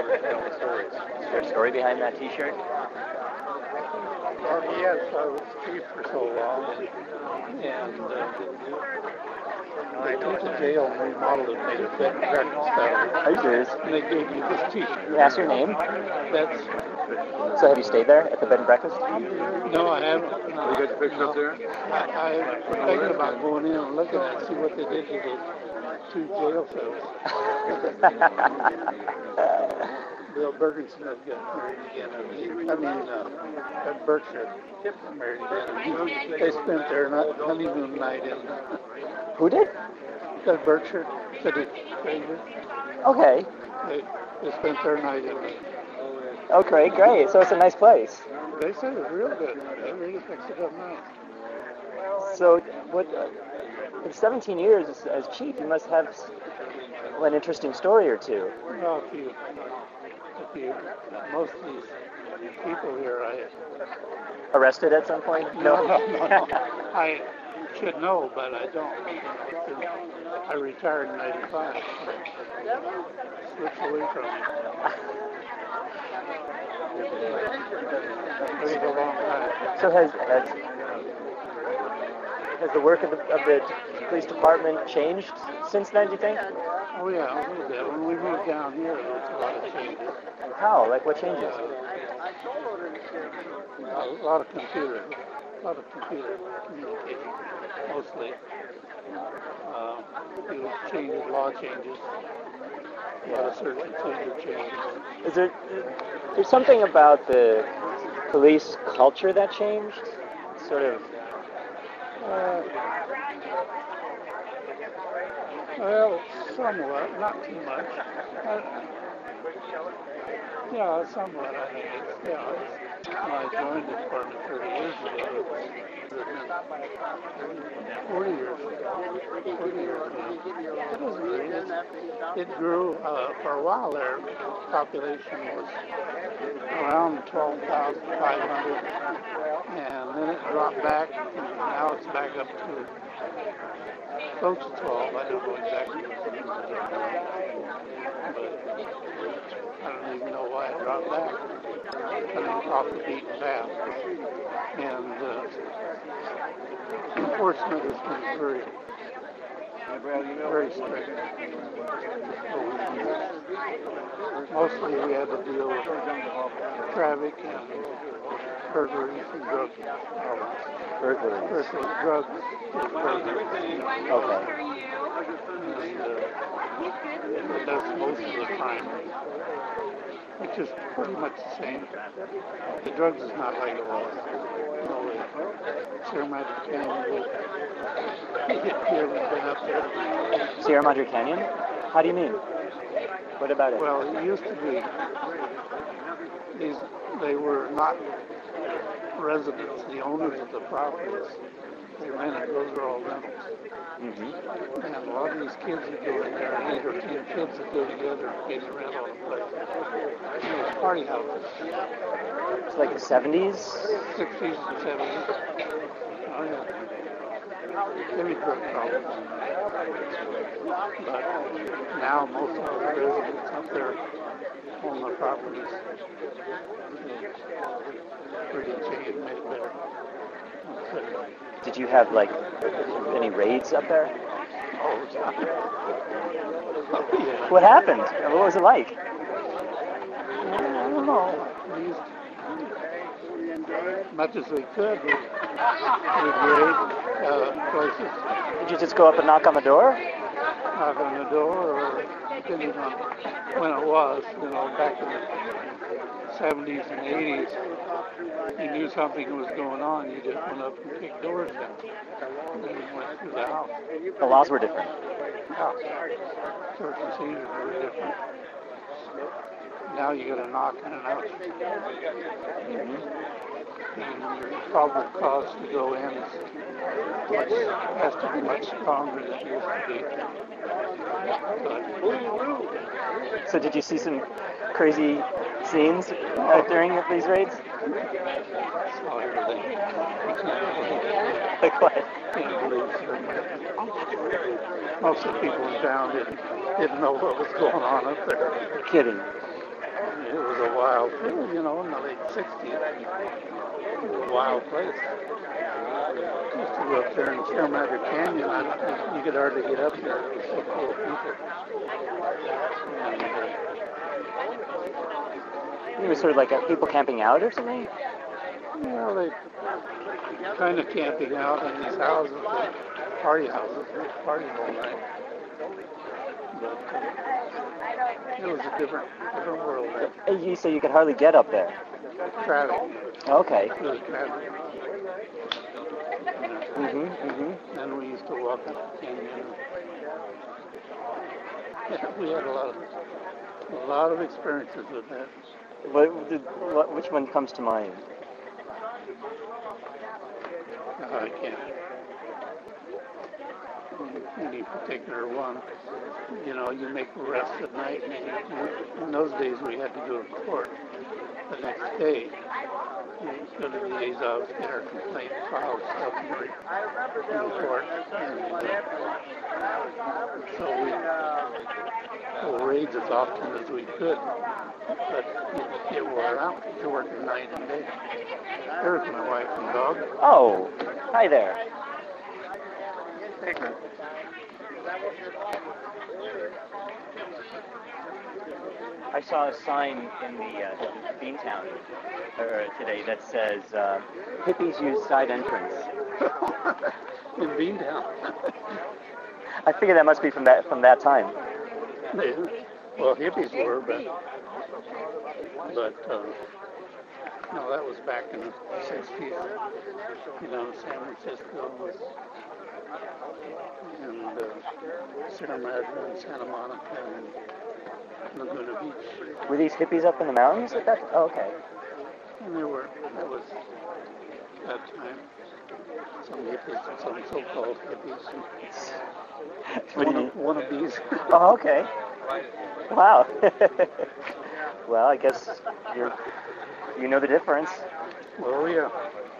Is there a story behind that T-shirt? Yes, I was chief for so long, and they took the jail and remodeled it, made a bed and breakfast out of it. Are you serious? And they gave me this T-shirt. Can I ask your name? That's So have you stayed there at the bed and breakfast? no, I haven't. You got your picture up there? I'm thinking about going in and looking at it, see what they did to the 2 jail cells. Bill Bergenson had got married again. At Berkshire married again. They spent their honeymoon night in. Who did? At Berkshire City Stranger. Okay. They spent their night in. Okay, great. So it's a nice place. They said it was real good. They really fixed it up nice. So what? In 17 years as chief, you must have an interesting story or two. Well, most of these people here, Arrested at some point? No. I should know, but I don't. I retired in '95. Switched away from it. It was a long time. So has the work of the police department changed since then, do you think? Oh yeah, a little bit. When we moved down here, there was a lot of changes. How? Like what changes? A lot of computer communication, mostly. Changes, law changes. A lot of search and seizure changes. Is there's something about the police culture that changed? Sort of. Well, somewhat, not too much. Yeah, somewhat, I think. When I joined the department 30 years ago, it was 40 years ago. It wasn't great. It grew, for a while there, population was around 12,500, and then it dropped back, and now it's back up to close to 12. I don't know exactly. But I don't even know why it dropped back. I mean, off the beaten path. And enforcement has been very strict over the years. Mostly we had to deal with traffic and burglaries and drug problems. Burglaries? Drugs. Okay. And that's most of the time, which is pretty much the same. The drugs is not like it was. Sierra Madre Canyon, here we've been up there. Sierra Madre Canyon? How do you mean? What about it? Well, it used to be they were not residents, the owners of the properties. They rented, those are all rentals. Mm-hmm. And a lot of these kids that go in there, 8 or 10 kids that go together and pay the rent on a place. And it was party houses. It's like the 70s? 60s and 70s. Oh yeah. Heavy drug problems. But now most of the residents up there own the properties. Pretty changed, made it better. Did you have like any raids up there? Oh yeah. What happened? What was it like? I don't know. Much as we could, we'd raid places. Did you just go up and knock on the door? Knock on the door, or depending on when it was, back in the 70s and 80s, you knew something was going on, you just went up and kicked doors down. And then you went through the house. The laws were different. Yeah. Search and seizures were different. Now you got to knock and announce. Mm-hmm. And your probable cause to go in has to be much stronger than it used to be. But, so did you see some crazy scenes during these raids? Saw everything. Like what? Can't believe certain. Most of the people in town didn't know what was going on up there. You're kidding. wild, you know, in the late 60s. Wild place. Used to go up there in Sierra Canyon. You could hardly get up there. It was so full of people. And, It was sort of like people camping out or something? well, they kind of camping out in these houses, party houses. They party all night. But it was a different world. You say you could hardly get up there. Traffic. Okay. It was traffic. And we used to walk up the canyon. Yeah, we had a lot of experiences with that. Which one comes to mind? I can't. Any particular one. You know, you make arrests at night. In those days, we had to go to court the next day. We go to the days off, get our complaint filed, stuff in court. And so we raids as often as we could. But it wore out. You're working night and day. There's my wife and dog. Oh, hi there. Take her. I saw a sign in the Beantown today that says hippies use side entrance. In Beantown. I figure that must be from that time. Yeah. Well, hippies were, but no, that was back in the 60s. You know, San Francisco was, and Sierra Madre and Santa Monica and Laguna Beach. Were these hippies up in the mountains at that? Oh, okay. And that was that time. Some hippies, some so-called hippies. Wannabes. Oh, okay. Wow. Well, I guess you know the difference. Well, yeah.